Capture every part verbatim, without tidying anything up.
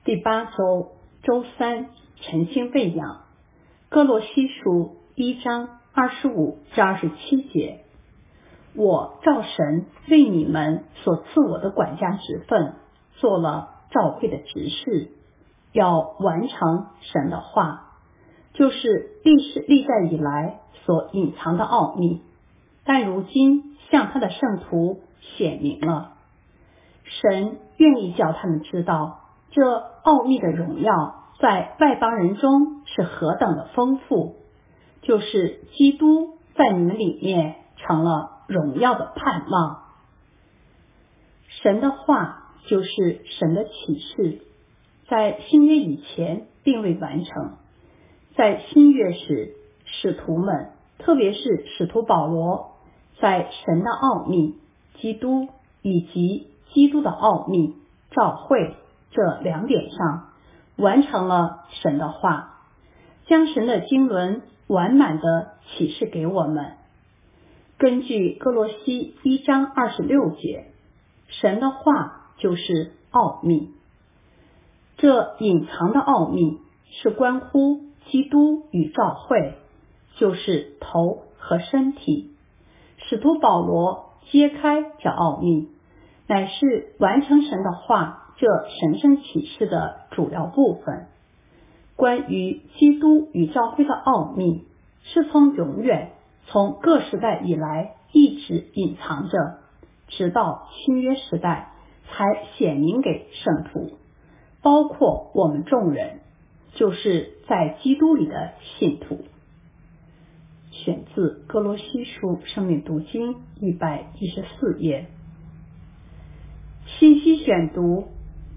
第八周周三晨星喂养，歌罗西书一章二十五至二十七节。我照神为你们所赐我的管家职分，做了召会的执事，要完成神的话，就是历世历代以来所隐藏的奥秘，但如今向他的圣徒显明了。神愿意叫他们知道，这奥秘的荣耀在外邦人中是何等的丰富，就是基督在你们里面成了荣耀的盼望。神的话就是神的启示，在新约以前并未完成，在新约时，使徒们，特别是使徒保罗，在神的奥秘、基督以及基督的奥秘、召会这两点上完成了神的话，将神的经纶完满的启示给我们。根据歌罗西一章二十六节，神的话就是奥秘。这隐藏的奥秘是关乎基督与召会，就是头和身体。使徒保罗揭开这奥秘，乃是完成神的话这神圣启示的主要部分。关于基督与召会的奥秘，是从永远从各时代以来一直隐藏着，直到新约时代才显明给圣徒，包括我们众人，就是在基督里的信徒。选自歌罗西书生命读经一百一十四页。信息选读。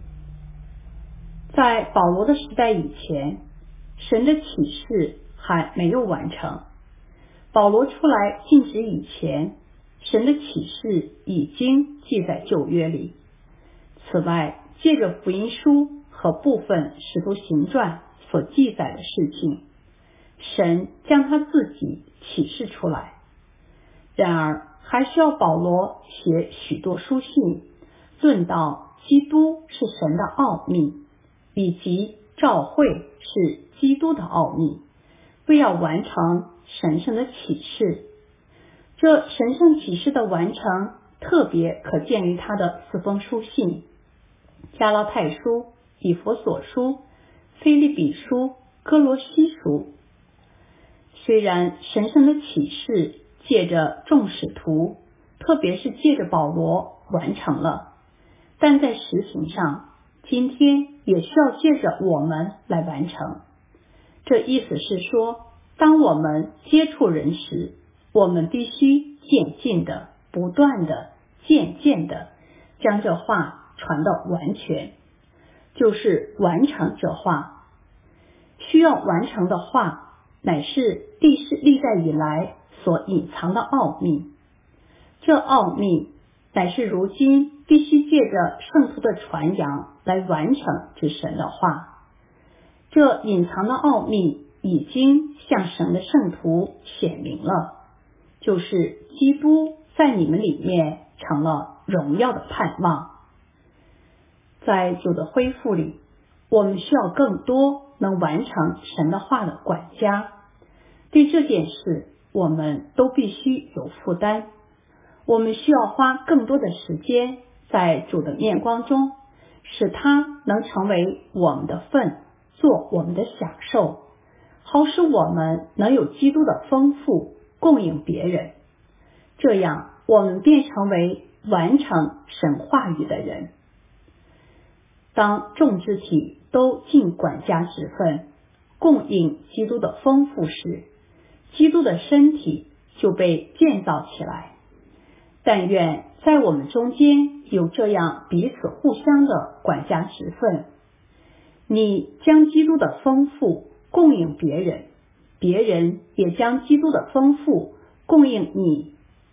在保罗的时代以前，神的启示还没有完成。保罗出来尽职以前，神的启示已经记在旧约里。此外，借着福音书和部分使徒行传所记载的事情，神将他自己启示出来。然而，还需要保罗写许多书信，论到基督是神的奥秘，以及召会是基督的奥秘，为要完成神圣的启示。这神圣启示的完成，特别可见于他的四封书信：加拉太书、以弗所书、腓立比书、歌罗西书。虽然神圣的启示借着众使徒，特别是借着保罗完成了，但在实行上，今天也需要借着我们来完成。这意思是说，当我们接触人时，我们必须渐进的、不断的、渐渐的将这话传到完全，就是完成这话。需要完成的话，乃是历世历代以来所隐藏的奥秘。这奥秘乃是如今必须借着圣徒的传扬来完成之神的话。这隐藏的奥秘已经向神的圣徒显明了，就是基督在你们里面成了荣耀的盼望。在主的恢复里，我们需要更多能完成神的话的管家。对这件事，我们都必须有负担。我们需要花更多的时间在主的面光中，使它能成为我们的份，做我们的享受，好使我们能有基督的丰富供应别人。这样，我们便成为完成神话语的人。当众肢体都尽管家职分，供应基督的丰富时，基督的身体就被建造起来。但愿在我们中间有这样彼此互相的管家职分，你将基督的丰富供应别人，别人也将基督的丰富供应你。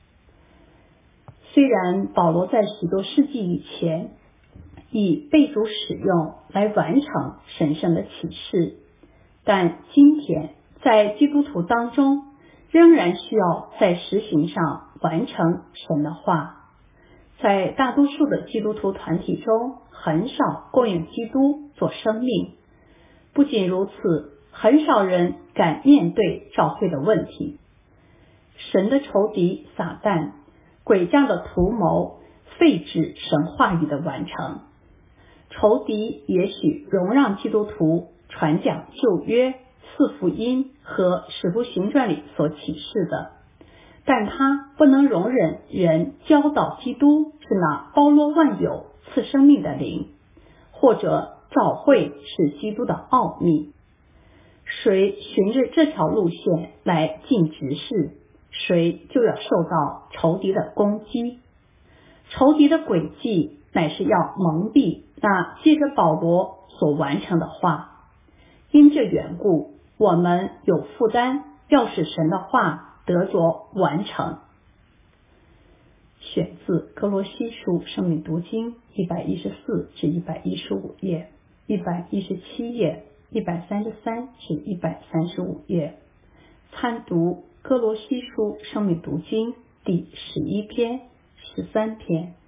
虽然保罗在许多世纪以前以被主使用来完成神圣的启示，但今天在基督徒当中仍然需要在实行上完成神的话。 在大多数的基督徒团体中，很少供应基督做生命。不仅如此，很少人敢面对教会的问题。神的仇敌撒旦诡诈的图谋废止神话语的完成。仇敌也许容让基督徒传讲旧约、四福音和使徒行传里所启示的，但他不能容忍人教导基督是那包罗万有赐生命的灵，或者照会是基督的奥秘。谁循着这条路线来尽职事，谁就要受到仇敌的攻击。仇敌的诡计乃是要蒙蔽那借着保罗所完成的话。因这缘故，我们有负担要使神的话得着完成。选自哥罗西书生命读经一百一十四至一百一十五页，一百一十七页，一百三十三至一百三十五页。参读哥罗西书生命读经第十一篇、十三篇。